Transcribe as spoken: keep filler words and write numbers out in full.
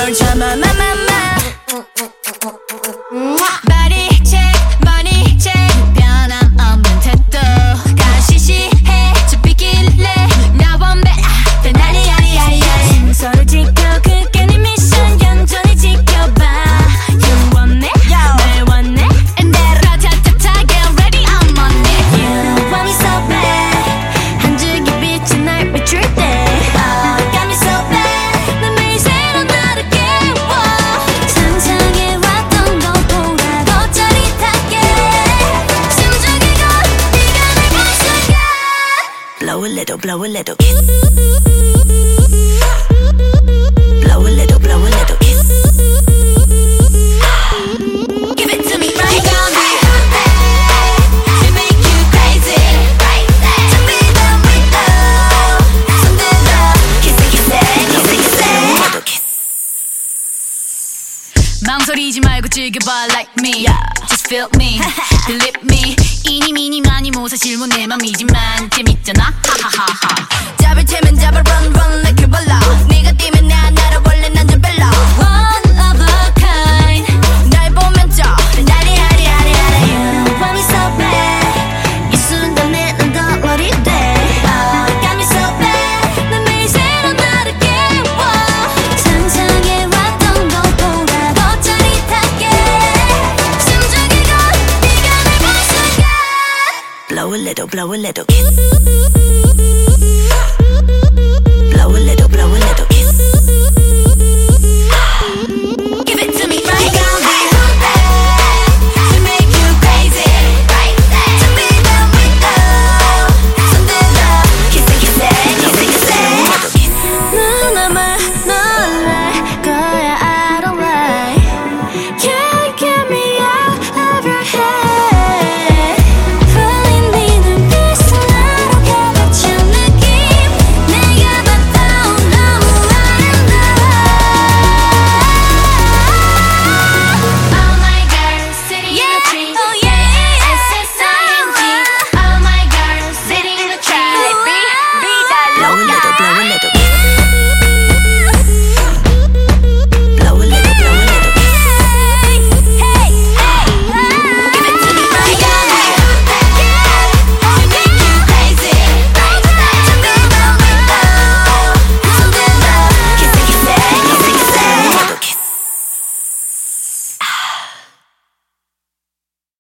뭘 참아 마마마 Body check, body check 변함없는 태도 가시시해 좁히길래 나 원배 아, 내 난리 야리 야리 야리 순서를 지켜 그게 네 미션 얌전히 지켜봐 You want me, 날 원해 And that 라타타타 get ready I'm on it You want me so bad 한 줄기 빛이 날 비출 때 Oh, got me so bad 난 매일 새로운 나를 깨워 상상해 왔던 것보다 더 짜릿하게 심장이고 네가 내가 순간 Blow a little, blow a little kiss Blow a little, blow a little kiss Give it to me right You got me to make you crazy To be the window 손들어 Kiss it, kiss it, kiss it, kiss it little kiss 망설이지 말고 즐겨봐 like me Just feel me, believe me 이니 미니 많이 뭐 사실 뭐 내 맘이지만 재밌잖아 하하하하 잡을 테면 잡아 run run like a balloon 네가 뛰면 나 날아 원래 난 좀 별로 One of a kind 날 보면 저 나리 하리 하리 하리 You want me so bad 이 순간에 난 더 어릴 때 Oh, got me so bad 난 매일 새로운 나를 깨워 상상해 왔던 것보다 더 짜릿하게 심장이고 네가 내가 순간 Blow a little, blow a little kiss